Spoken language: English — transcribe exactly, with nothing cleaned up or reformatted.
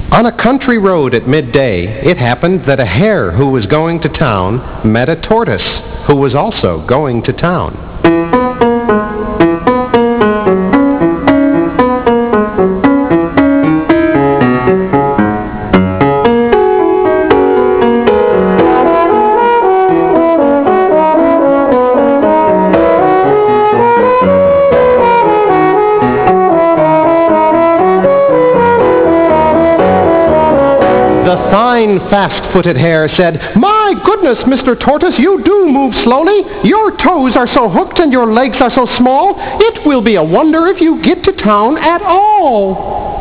On a country road at midday, it happened that a hare who was going to town met a tortoise who was also going to town. The fine, fast-footed hare said, "My goodness, Mister Tortoise, you do move slowly. Your toes are so hooked and your legs are so small. It will be a wonder if you get to town at all."